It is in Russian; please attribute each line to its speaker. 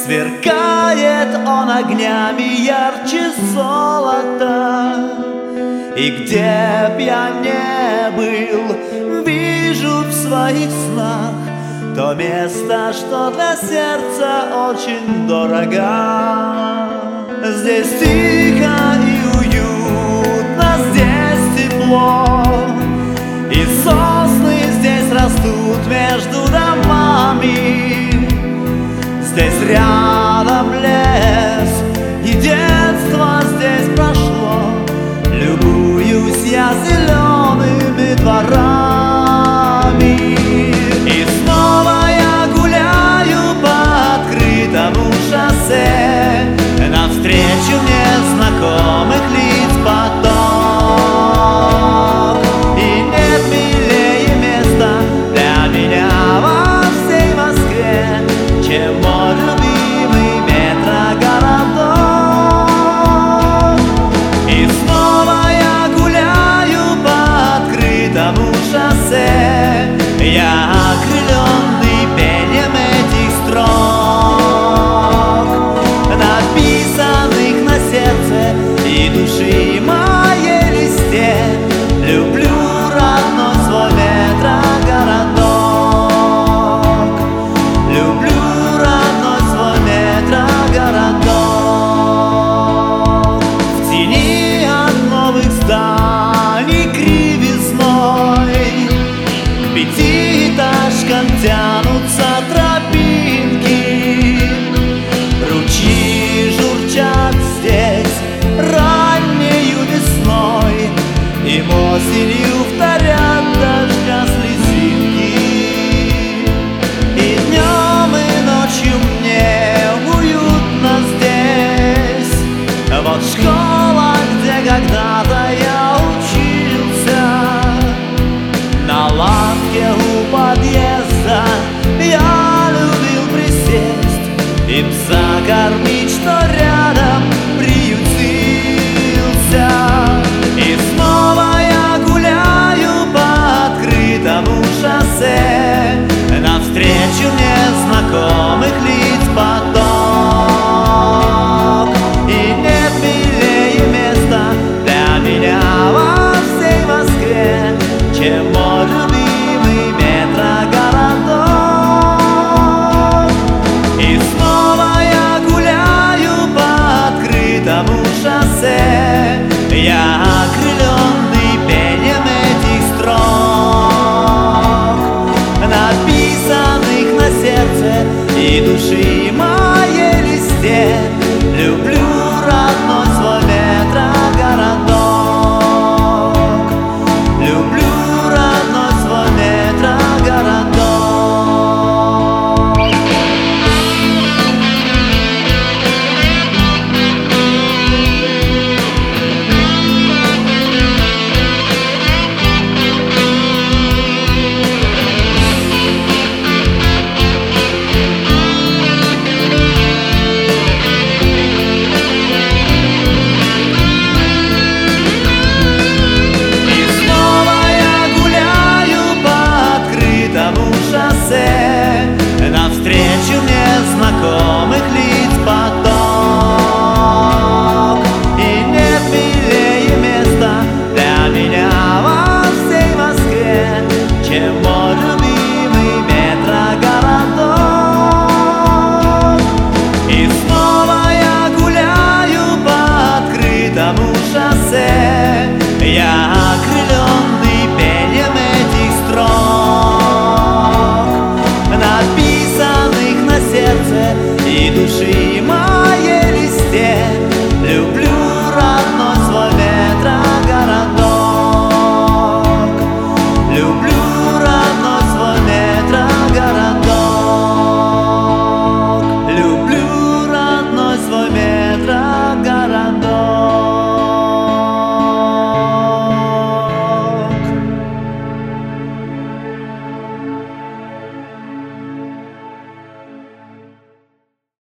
Speaker 1: Сверкает он огнями ярче золота, и где б я не был, вижу в своих снах то место, что для сердца очень дорого. Здесь тихо и уютно, здесь тепло, и сосны здесь растут между домами. Здесь рядом лес, и детство здесь прошло. Любуюсь я зелеными дворами. И снова я гуляю по открытому шоссе, навстречу незнакомых лиц поток. И нет милее места для меня во всей Москве, чем мой любимый метрогородок. И снова я гуляю по открытому шоссе, я окрыленный пением этих строк, написанных на сердце и души моей листе. Люблю родной свой метрогородок, люблю метрогородок. В тени от новых зданий кривизной к пятиэтажкам тянутся тропинки. Ручьи журчат здесь раннею весной, им осенью вторят дождя слезинки. И днем, и ночью мне уютно здесь. Вот школа, где когда-то я учился. На лавке у подъезда я любил присесть и пса кормить, что рядом приютился. И снова я гуляю по открытому шоссе, навстречу незнакомых лиц поток. И нет милее места для меня во всей Москве, чем мой любимый метрогородок. И снова я гуляю по открытому шоссе, я окрыленный пением этих строк, написанных на сердце и души моей листе. Люблю родной свой метрогородок, люблю родной свой метрогородок. Навстречу незнакомых лиц поток. И нет милее места для меня во всей Москве, чем мой любимый метрогородок. И снова я гуляю по открытому шоссе, я окрыленный пением этих строк, написанных на сердце и души моей листе. Люблю